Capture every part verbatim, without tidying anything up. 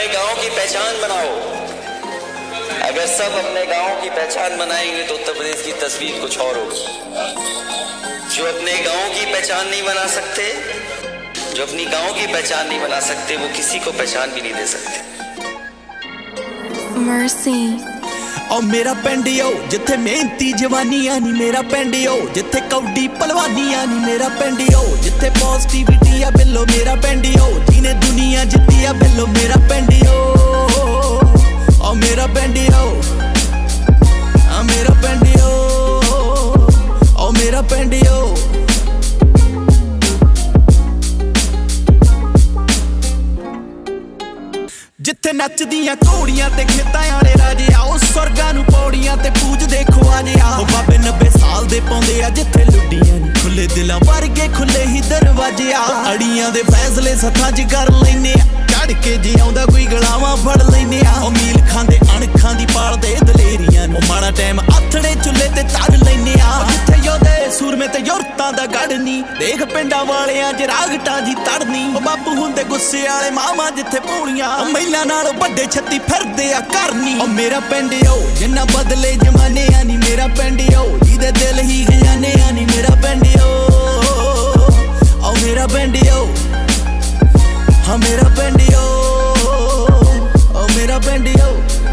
अपने गांव की पहचान बनाओ। अगर सब अपने गांव की पहचान बनाएंगे तो उत्तर प्रदेश की तस्वीर कुछ और होगी। जो अपने गांव की पहचान नहीं बना सकते, जो अपनी गांव की पहचान नहीं बना सकते, वो किसी को पहचान भी नहीं दे सकते। Mercy ओ मेरा पिंड ओ जिथे मेहनती जवानियां नी, मेरा पिंड ओ जिथे कौडी पलवानियां नी, मेरा पिंड ओ जिथे पॉजिटिविटी आ बिल्लो, मेरा पिंड ओ जिने दुनिया जित्ती आ बिल्लो, मेरा पिंड ओ ओ मेरा पिंड ओ आ मेरा पिंड ओ ओ मेरा पिंड ओ जिथे नचदियां घोड़ियां ते खेतां आले राजे आओ, स्वर्गां नूं पौड़ियां ते पूजदे ख्वाजे आ। ओ बाबे नब्बे साल दे पौंदे आ जिथे लुड्डियां नी, खुले दिलां वर्गे खुले ही दरवाजे आ। अड़ियां दे फैसले सत्थां च कर लैने आ, चढ़ के जे आउंदा कोई गलावां फड़ लैने आ। ओ मील खांदे अणखां दी पालदे दलेरियां नूं, माड़ा टाइम आथणे चुल्हे ते तर लैने आ। जिथे योधे सूरमे ते युरतां दा गढ़ नी, देख पिंडां वालियां च रागटां दी तड़नी। ओ बापू हुंदे गुस्से आले मामा जिथे भूलियां, महिलां नाल बड़े छत्ती फिरदे आ करनी। ओ मेरा पिंड ओ जिन्ना बदले जमाने आ नी, मेरा पिंड ओ जिहदे दिल ही खजाने आ नी, मेरा पिंड ओ ओ मेरा पिंड ओ हाँ मेरा पिंड ओ ओ मेरा पिंड ओ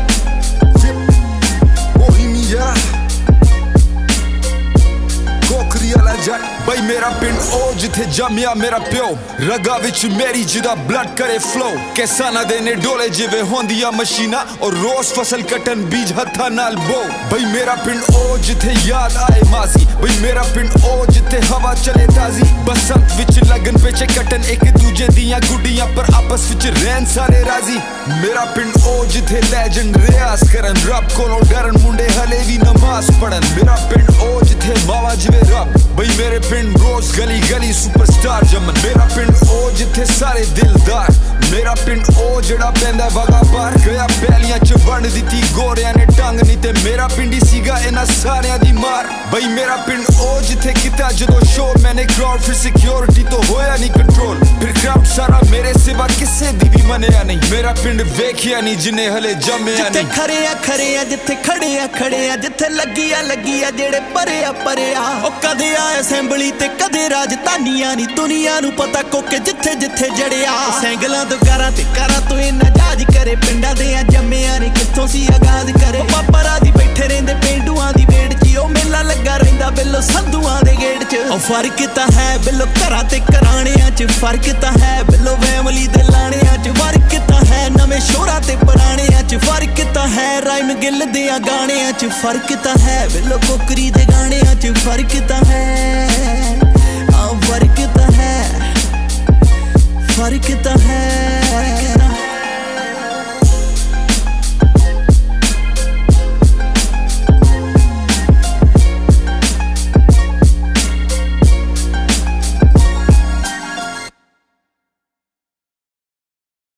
बई मेरा पिंड ओ जिथे जमिया मेरा प्यो, रगा विच मेरी जिदा ब्लड करे फ्लो। किसाना दे ने डोले जिवे होंदिया मशीना, और रोज फसल कटन बीज हथा नाल बो। बई मेरा पिंड ओ जिथे याद आए माजी, बई मेरा पिंड ओ जिथे हवा चले ताजी। बसंत विच लगन पेचे कटन एक दूजे दियां गुडियां, पर आपस विच रहन सारे राजी। मेरा पिंड ओ जिथे लेजेंड रियाज करन, रब कोलों डरन मुंडे हले भी नमाज पढ़न। मेरा पिंड ओ जिथे मावा जिवे रब, बई मेरे पिंड रोज गली गली सुपरस्टार जमन। मेरा पिंड ओ जिथे सारे दिलदार, मेरा पिंड ओ जेड़ा पैंदा वागा पार। गया पैलियां च वंड दित्ती गोरियां ने टंग नी, ते मेरा पिंड ही सीगा इन्हां सारियां दी मार। बई मेरा पिंड ओ जिथे किता जदों शोर, मैंने क्राउड फिर सिक्योरिटी तो होया नहीं कंट्रोल। फिर क्राउड सारा मेरे सिवा किसे दी भी मनिया नहीं, मेरा पिंड वेखिया नहीं जिन्हें हले जम्मिया नहीं। जिथे खरे आ खरे आ जिथे खड़े आ खड़े आ, जिथे लगी आ लगी आ जेड़े परे आ परे आ। ओ कदे आ असेंबली ते कदे राजधानियां नी, दुनिया नूं पता कोके जिथे जिथे जड़िया। सैंगलां तो गारां ते कारां तो इन्ना जाज करे, पिंडां दे आ जम्मिया नी कित्थों सी आगाज करे। पापा राजी बैठे रहिंदे पेंडूआं दी वेड़ च, ओ मेला लगा रहिंदा बिल्लो संधूआं दे गेड़ च। ओ फर्क तां है बिल्लो घरां ते घराणियां च, फर्क तां है बिल्लो फैमली दे लाणियां च। फर्क तां है नवें शोरां ते पुराणियां च, फर्क तां है राइम गिल दे गाणियां च। फर्क तां है बिल्लो कोकरी दे गाणियां च, फर्क तां है आ फर्क तां है फर्क तां है।